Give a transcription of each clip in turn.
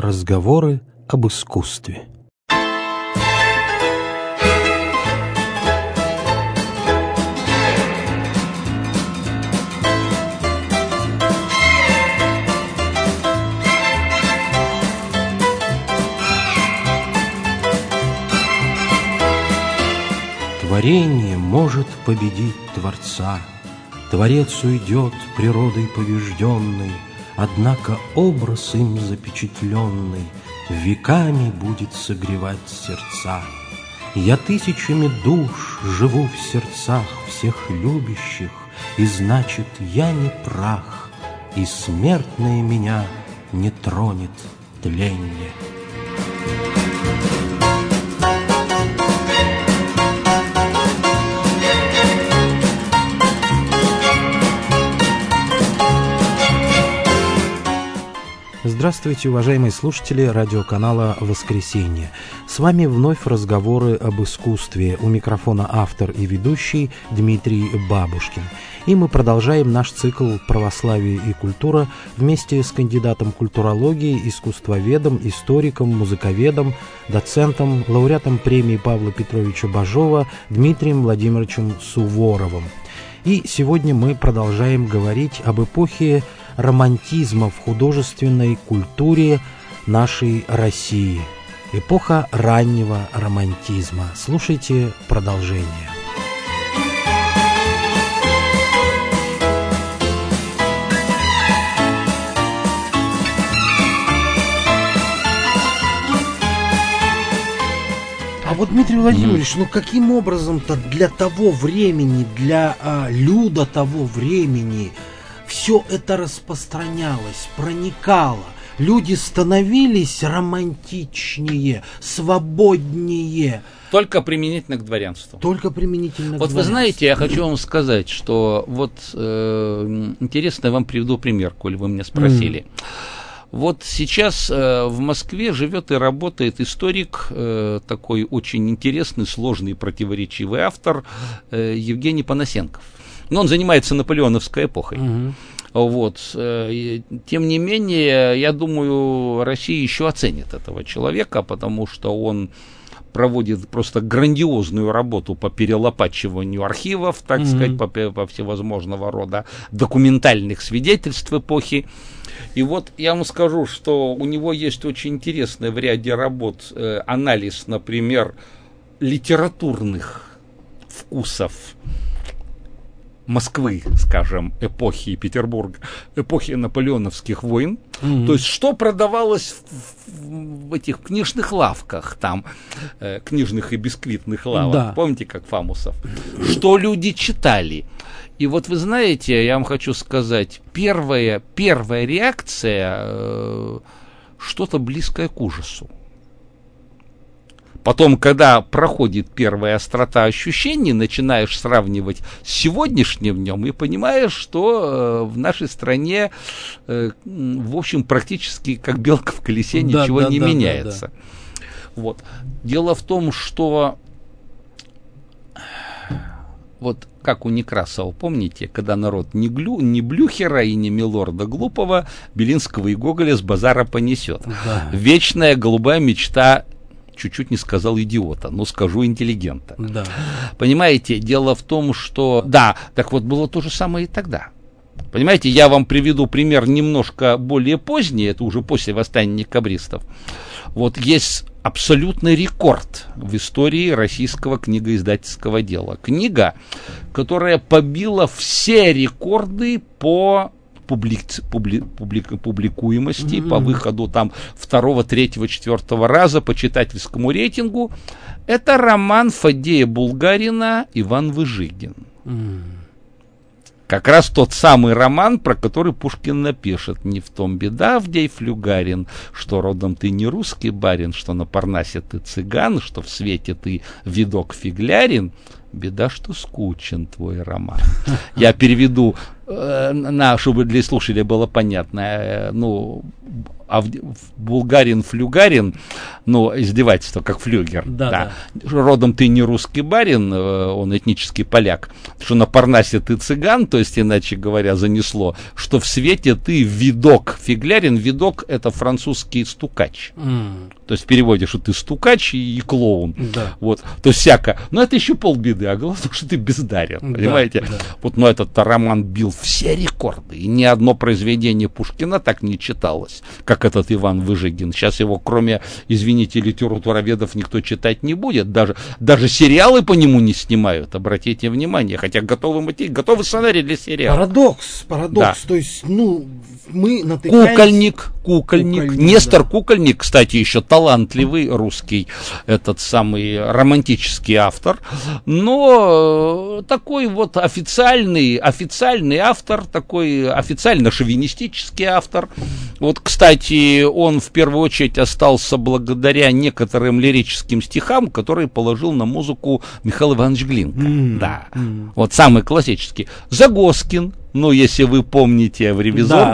Разговоры об искусстве. Творение может победить Творца, Творец уйдет природой побежденной, Однако образ им запечатленный Веками будет согревать сердца. Я тысячами душ живу в сердцах всех любящих, И значит, я не прах, И смертное меня не тронет тленье. Здравствуйте, уважаемые слушатели радиоканала «Воскресенье». С вами вновь разговоры об искусстве. У микрофона автор и ведущий Дмитрий Бабушкин. И мы продолжаем наш цикл «Православие и культура» вместе с кандидатом культурологии, искусствоведом, историком, музыковедом, доцентом, лауреатом премии Павла Петровича Бажова Дмитрием Владимировичем Суворовым. И сегодня мы продолжаем говорить об эпохе романтизма в художественной культуре нашей России. Эпоха раннего романтизма. Слушайте продолжение. А вот, Дмитрий Владимирович, ну каким образом-то для того времени, для люда того времени все это распространялось, проникало? Люди становились романтичнее, свободнее. Только применительно к дворянству. Только применительно к дворянству. Вот вы знаете, я хочу вам сказать, что вот интересно, я вам приведу пример, коль вы меня спросили. Вот сейчас в Москве живет и работает историк, такой очень интересный, сложный, противоречивый автор Евгений Панасенков. Но он занимается наполеоновской эпохой. Вот. Тем не менее, я думаю, Россия еще оценит этого человека, потому что он проводит просто грандиозную работу по перелопачиванию архивов, так сказать, по всевозможного рода документальных свидетельств эпохи. И вот я вам скажу, что у него есть очень интересный в ряде работ анализ, например, литературных вкусов Москвы, скажем, эпохи Петербурга, эпохи наполеоновских войн. То есть, что продавалось в этих книжных лавках, там, книжных и бисквитных лавок, да. Помните, как Фамусов? Что люди читали. И вот вы знаете, я вам хочу сказать, первая реакция что-то близкое к ужасу. Потом, когда проходит первая острота ощущений, начинаешь сравнивать с сегодняшним днем и понимаешь, что в нашей стране, в общем, практически как белка в колесе ничего не меняется. Вот. Дело в том, что вот как у Некрасова, помните, когда народ не Блюхера и не Милорда Глупого, Белинского и Гоголя с базара понесет. Да. Вечная голубая мечта, чуть-чуть не сказал идиота, но скажу интеллигента. Да. Понимаете, дело в том, что... Да, так вот было то же самое и тогда. Понимаете, я вам приведу пример немножко более поздний, это уже после восстания декабристов. Вот есть абсолютный рекорд в истории российского книгоиздательского дела. Книга, которая побила все рекорды по публикуемости, по выходу там 2, 3, 4 раза по читательскому рейтингу. Это роман Фадея Булгарина «Иван Выжигин». Как раз тот самый роман, про который Пушкин напишет: «Не в том беда, Авдей Флюгарин, что родом ты не русский барин, что на Парнасе ты цыган, что в свете ты видок фиглярин, Беда, что скучен твой роман. Я переведу, чтобы для слушателей было понятно. Булгарин-флюгарин, издевательство, как флюгер. Да. Родом ты не русский барин, он этнический поляк, что на Парнасе ты цыган, то есть, иначе говоря, занесло, что в свете ты видок. Фиглярин, видок — это французский стукач. То есть в переводе, что ты стукач и клоун. Да. Вот. То есть всяко. Но это еще полбеды, а главное, что ты бездарен. Понимаете? Да. Вот, этот роман бил все рекорды. И ни одно произведение Пушкина так не читалось, как этот Иван Выжигин. Сейчас его, кроме, извините, литературоведов, никто читать не будет. Даже сериалы по нему не снимают. Обратите внимание. Хотя готовый сценарий для сериала. Парадокс. Да. То есть, мы натыкаемся... Кукольник. Нестор Кукольник, кстати, еще талантливый русский, этот самый романтический автор, но такой вот официальный автор, такой официально-шовинистический автор. Вот, кстати, он в первую очередь остался благодаря некоторым лирическим стихам, которые положил на музыку Михаил Иванович Глинка. Вот самый классический. Загоскин. Если вы помните, в «Ревизор»,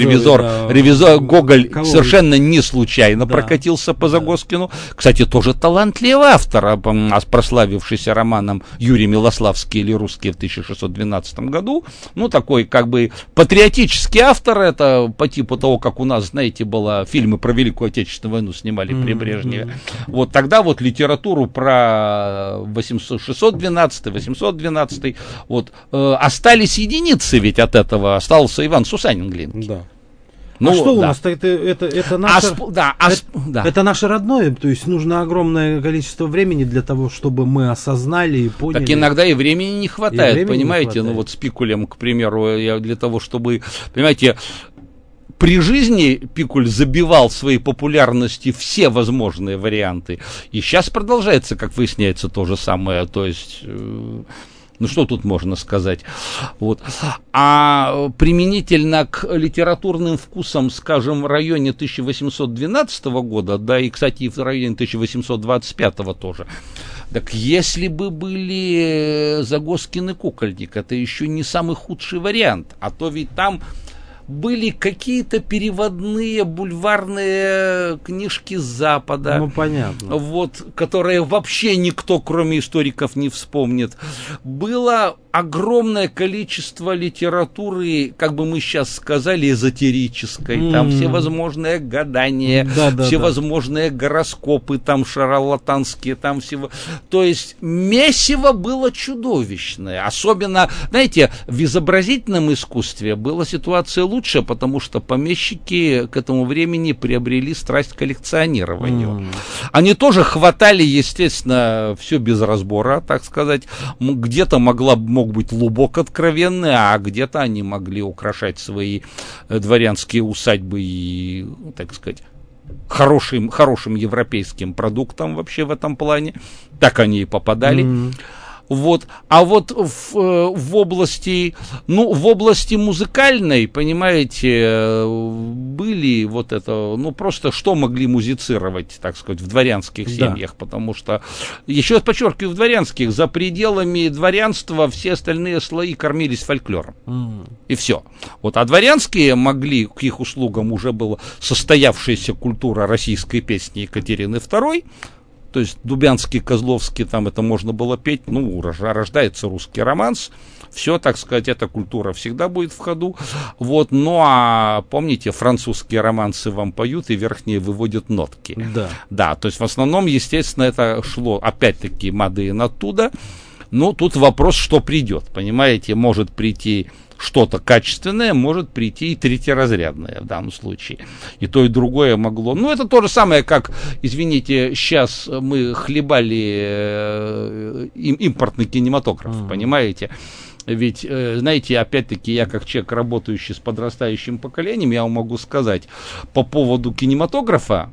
Ревизор Гоголь совершенно не случайно прокатился по Загоскину. Кстати, тоже талантливый автор, прославившийся романом Юрий Милославский или «Русские» в 1612 году. Такой как бы патриотический автор. Это по типу того, как у нас, знаете, было фильмы про Великую Отечественную войну снимали при Брежневе. Вот тогда вот литературу про 612, 812 остались единицы. Ведь от этого остался Иван Сусанин Глинки. Да. Что у нас-то? Это наше... Это наше родное, то есть нужно огромное количество времени для того, чтобы мы осознали и поняли. Так иногда и времени не хватает, понимаете? С Пикулем, к примеру, для того, чтобы, понимаете, при жизни Пикуль забивал своей популярности все возможные варианты. И сейчас продолжается, как выясняется, то же самое, то есть... что тут можно сказать? Вот. А применительно к литературным вкусам, скажем, в районе 1812 года, да и, кстати, и в районе 1825 тоже, так если бы были Загоскин и Кукольник, это еще не самый худший вариант, а то ведь там были какие-то переводные бульварные книжки с Запада. Понятно. Которые вообще никто, кроме историков, не вспомнит. Было огромное количество литературы, как бы мы сейчас сказали, эзотерической. Там всевозможные гадания, всевозможные гороскопы, там шарлатанские, там всего. То есть месиво было чудовищное. Особенно, знаете, в изобразительном искусстве была ситуация лучше, потому что помещики к этому времени приобрели страсть к коллекционированию. Они тоже хватали, естественно, все без разбора, так сказать. Где-то мог быть лубок откровенный, а где-то они могли украшать свои дворянские усадьбы и, так сказать, хорошим европейским продуктом вообще в этом плане. Так они и попадали. А в области музыкальной, понимаете, были просто что могли музицировать, так сказать, в дворянских семьях, потому что, еще раз подчеркиваю, в дворянских, за пределами дворянства все остальные слои кормились фольклором. И все. А дворянские могли, к их услугам уже была состоявшаяся культура российской песни Екатерины II. То есть Дубянский, Козловский, там это можно было петь, рождается русский романс, все, так сказать, эта культура всегда будет в ходу. А помните, французские романсы вам поют и верхние выводят нотки. Да, то есть в основном, естественно, это шло, опять-таки, мадейн оттуда. Тут вопрос, что придет, понимаете, может прийти что-то качественное, может прийти и третьеразрядное в данном случае. И то, и другое могло. Это то же самое, как, извините, сейчас мы хлебали импортный кинематограф, понимаете? Ведь, знаете, опять-таки, я как человек, работающий с подрастающим поколением, я вам могу сказать, по поводу кинематографа,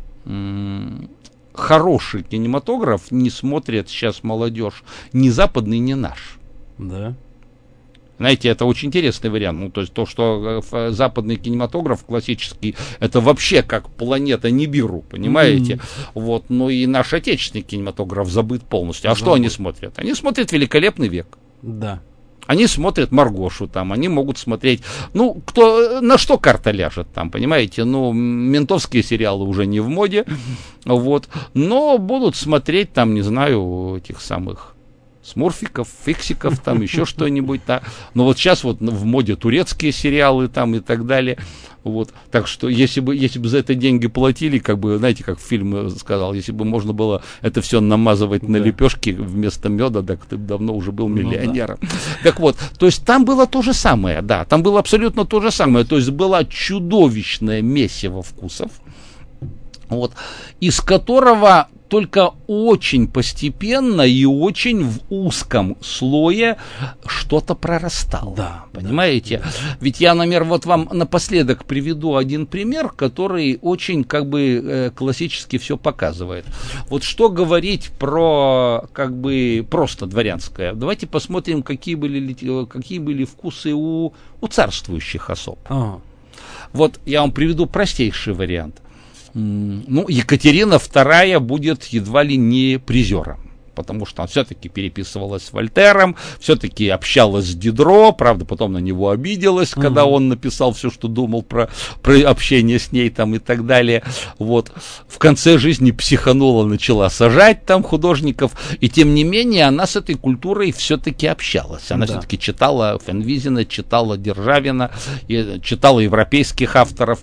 хороший кинематограф не смотрит сейчас молодежь, ни западный, ни наш. Да. Знаете, это очень интересный вариант. Ну, то есть то, что западный кинематограф классический, это вообще как планета Нибиру, понимаете? Вот, ну и наш отечественный кинематограф забыт полностью. А что они смотрят? Они смотрят «Великолепный век». Да. Они смотрят Маргошу там, они могут смотреть, ну, кто, на что карта ляжет там, понимаете, ну, ментовские сериалы уже не в моде, вот, но будут смотреть там, не знаю, этих самых смурфиков, фиксиков, там еще что-нибудь, да. Но вот сейчас вот в моде турецкие сериалы там и так далее, вот. Так что если бы за это деньги платили, как бы, знаете, как фильм сказал, если бы можно было это все намазывать на лепешки вместо меда, так ты давно уже был миллионером. Ну, да. Так вот, то есть там было то же самое, да, там было абсолютно то же самое, то есть была чудовищное месиво вкусов, вот, из которого только очень постепенно и очень в узком слое что-то прорастало. Да, понимаете? Да. Ведь я, например, вот вам напоследок приведу один пример, который очень как бы классически все показывает. Вот что говорить про как бы просто дворянское. Давайте посмотрим, какие были вкусы у царствующих особ. Вот я вам приведу простейший вариант. Ну, Екатерина II будет едва ли не призером, потому что она все-таки переписывалась с Вольтером, все-таки общалась с Дидро, правда, потом на него обиделась, когда он написал все, что думал про общение с ней там и так далее. Вот. В конце жизни психанула, начала сажать там художников, и тем не менее она с этой культурой все-таки общалась. Она все-таки читала Фенвизина, читала Державина, читала европейских авторов.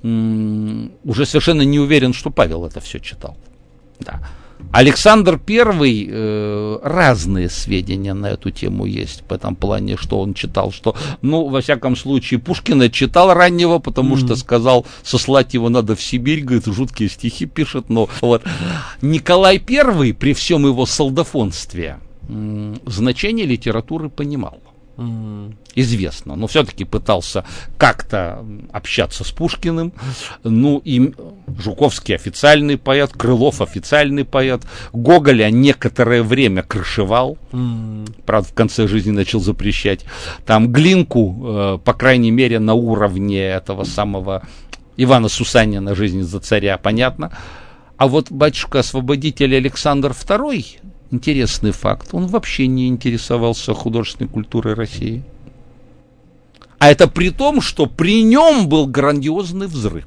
Уже совершенно не уверен, что Павел это все читал. Да. Александр I, разные сведения на эту тему есть, в этом плане, что он читал, что, ну, во всяком случае, Пушкина читал раннего, потому что сказал, сослать его надо в Сибирь, говорит, жуткие стихи пишет, но вот. Николай I, при всем его солдафонстве, значение литературы понимал. Известно, но все-таки пытался как-то общаться с Пушкиным. Ну и Жуковский официальный поэт, Крылов официальный поэт, Гоголя некоторое время крышевал, правда в конце жизни начал запрещать. Там Глинку, по крайней мере на уровне этого самого Ивана Сусанина «Жизнь за царя», понятно. А вот батюшка-освободитель Александр II, интересный факт, он вообще не интересовался художественной культурой России. А это при том, что при нем был грандиозный взрыв.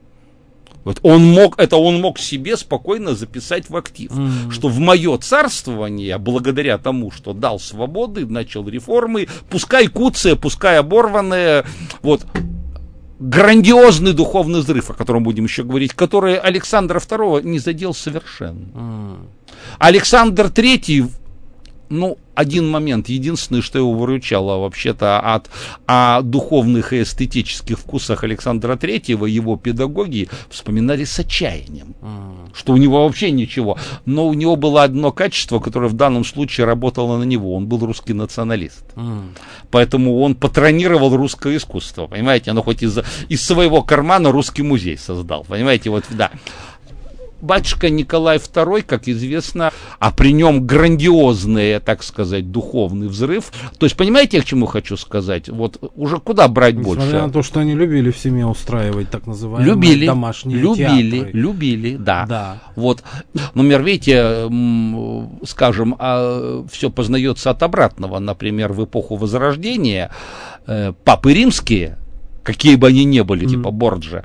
Вот он мог себе спокойно записать в актив, что в мое царствование, благодаря тому, что дал свободы, начал реформы, пускай куцые, пускай оборванные, вот, грандиозный духовный взрыв, о котором будем еще говорить, который Александра II не задел совершенно. Александр III, ну, один момент, единственное, что его выручало вообще-то о духовных и эстетических вкусах Александра III, его педагоги вспоминали с отчаянием, что у него вообще ничего, но у него было одно качество, которое в данном случае работало на него, он был русский националист, поэтому он патронировал русское искусство, понимаете, оно хоть из своего кармана русский музей создал, понимаете, вот, да. Батюшка Николай II, как известно, а при нем грандиозный, так сказать, духовный взрыв. То есть, понимаете, я к чему хочу сказать? Вот уже куда брать больше? Несмотря на то, что они любили в семье устраивать так называемые домашние театры. Любили, да. Вот, например, видите, скажем, все познается от обратного. Например, в эпоху Возрождения папы римские, какие бы они ни были, типа Борджиа,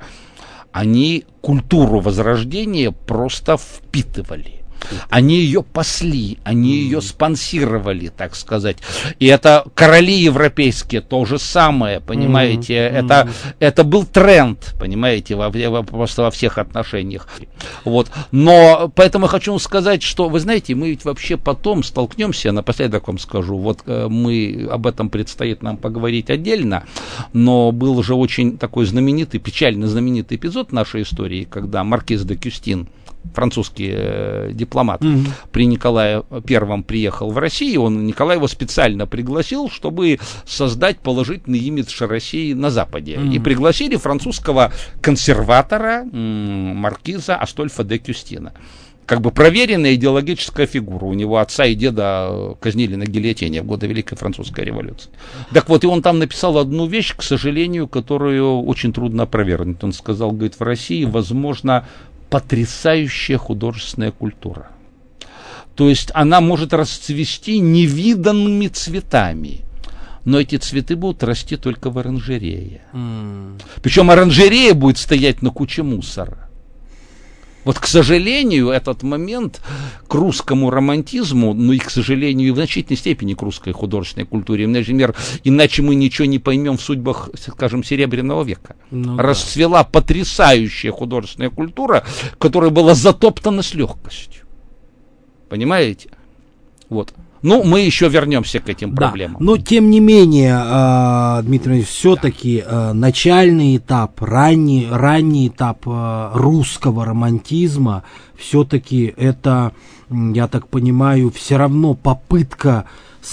они культуру Возрождения просто впитывали. Они ее пасли, они ее спонсировали, так сказать. И это короли европейские, то же самое, понимаете. Это был тренд, понимаете, просто во всех отношениях. Вот. Но поэтому я хочу сказать, что, вы знаете, мы ведь вообще потом столкнемся, напоследок вам скажу, вот мы об этом предстоит нам поговорить отдельно, но был же очень такой знаменитый, печально знаменитый эпизод нашей истории, когда маркиз де Кюстин, французский дипломат, при Николае I приехал в Россию, Николай его специально пригласил, чтобы создать положительный имидж России на Западе. И пригласили французского консерватора, маркиза Астольфа де Кюстина. как бы проверенная идеологическая фигура. У него отца и деда казнили на гильотине в годы Великой Французской революции. Так вот, и он там написал одну вещь, к сожалению, которую очень трудно опровергнуть. Он сказал, говорит, в России возможно потрясающая художественная культура. То есть она может расцвести невиданными цветами. Но эти цветы будут расти только в оранжерее. Причем оранжерея будет стоять на куче мусора. Вот, к сожалению, этот момент к русскому романтизму, ну и, к сожалению, и в значительной степени к русской художественной культуре, например, иначе мы ничего не поймем в судьбах, скажем, Серебряного века. Расцвела потрясающая художественная культура, которая была затоптана с легкостью. Понимаете? Вот. Ну, мы еще вернемся к этим проблемам. Но, тем не менее, Дмитрий Ильич, все-таки начальный этап, ранний этап русского романтизма, все-таки это, я так понимаю, все равно попытка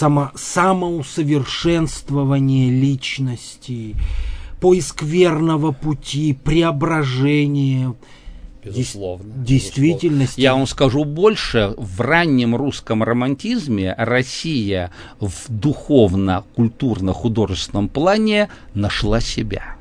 самоусовершенствования личности, поиск верного пути, преображения. Безусловно. Действительности. Я вам скажу больше. В раннем русском романтизме Россия в духовно-культурно-художественном плане нашла себя.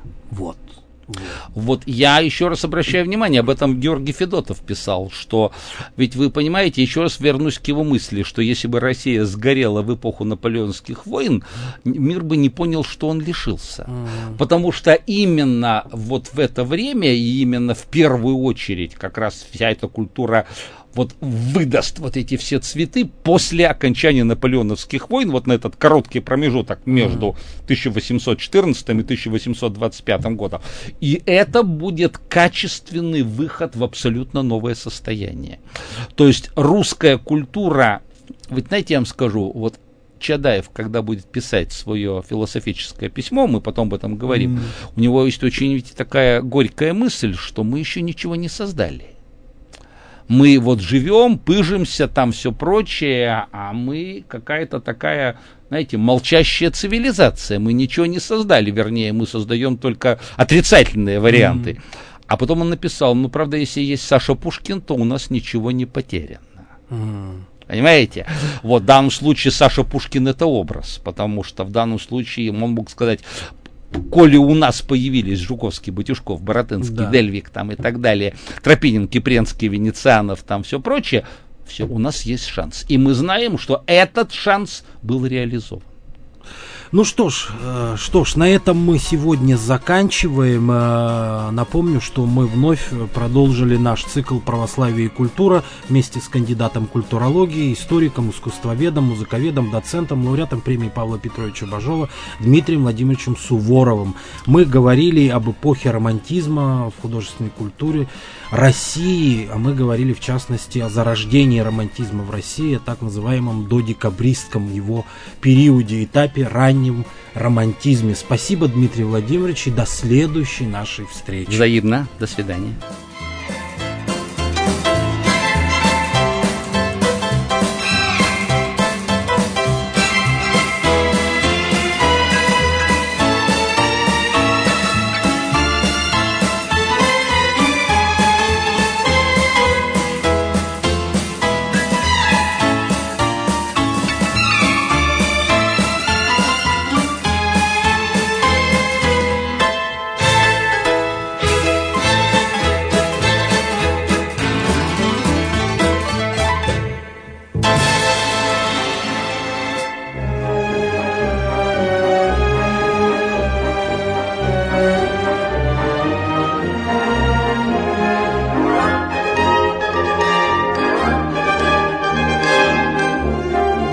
Вот я еще раз обращаю внимание, об этом Георгий Федотов писал, что, ведь вы понимаете, еще раз вернусь к его мысли, что если бы Россия сгорела в эпоху наполеонских войн, мир бы не понял, что он лишился. Потому что именно вот в это время, и именно в первую очередь, как раз вся эта культура вот выдаст вот эти все цветы после окончания наполеоновских войн, вот на этот короткий промежуток между 1814 и 1825 годом. И это будет качественный выход в абсолютно новое состояние. То есть русская культура, вы знаете, я вам скажу, вот Чадаев, когда будет писать свое философическое письмо, мы потом об этом говорим, у него есть очень, видите, такая горькая мысль, что мы еще ничего не создали. Мы вот живем, пыжимся, там все прочее, а мы какая-то такая, знаете, молчащая цивилизация. Мы ничего не создали, вернее, мы создаем только отрицательные варианты. А потом он написал, ну, правда, если есть Саша Пушкин, то у нас ничего не потеряно. Понимаете? Вот в данном случае Саша Пушкин это образ, потому что в данном случае он мог сказать... Коли у нас появились Жуковский, Батюшков, Боротынский, Дельвик там и так далее, Тропинин, Кипренский, Венецианов, там все прочее, все, у нас есть шанс. И мы знаем, что этот шанс был реализован. Ну что ж, на этом мы сегодня заканчиваем. Напомню, что мы вновь продолжили наш цикл «Православие и культура» вместе с кандидатом культурологии, историком, искусствоведом, музыковедом, доцентом, лауреатом премии Павла Петровича Бажова Дмитрием Владимировичем Суворовым. Мы говорили об эпохе романтизма в художественной культуре России, а мы говорили в частности о зарождении романтизма в России, о так называемом додекабристском его периоде, этапе раннем романтизме. Спасибо, Дмитрий Владимирович, и до следующей нашей встречи. Взаимно. До свидания.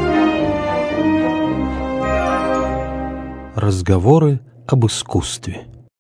Разговоры об искусстве.